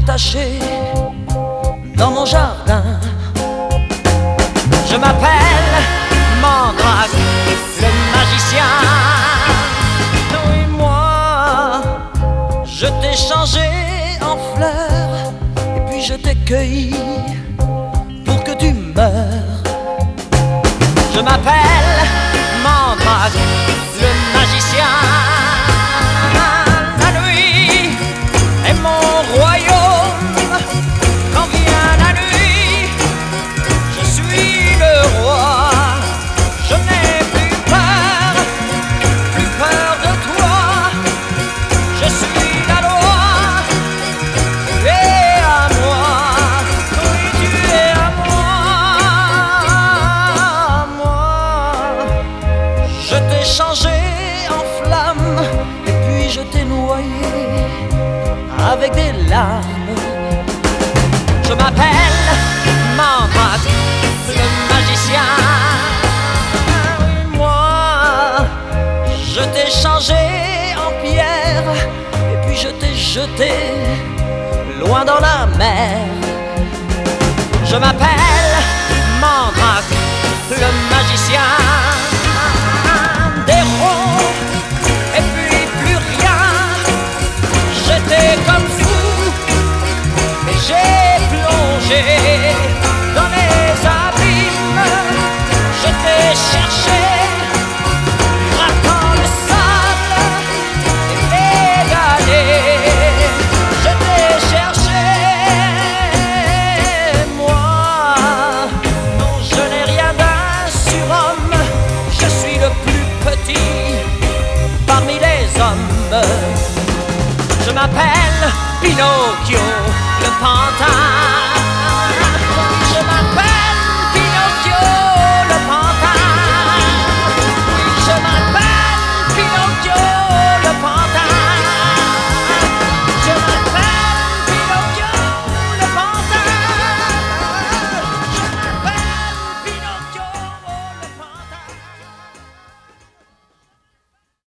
attaché dans mon jardin. Je m'appelle Mandrake, le magicien. Et moi, je t'ai changé en fleur, et puis je t'ai cueilli pour que tu meurs. Je m'appelle Mandrake, le magicien. La nuit est mon royaume. Quand vient la nuit, je suis le roi. Je n'ai plus peur de toi. Je suis la loi. Tu es à moi. Oui, tu es à moi. Je t'ai changé en flamme, et puis je t'ai noyé avec des larmes. Je m'appelle Mandrake, le magicien. Moi, je t'ai changé en pierre, et puis je t'ai jeté loin dans la mer. Je m'appelle Mandrake, le magicien. Des ronds, et puis plus rien. J'étais comme fou, et j'ai plongé dans les abîmes. Je t'ai cherché, grattant le sable et égalé. Je t'ai cherché, moi. Non, je n'ai rien d'un surhomme. Je suis le plus petit parmi les hommes. Je m'appelle Pinocchio,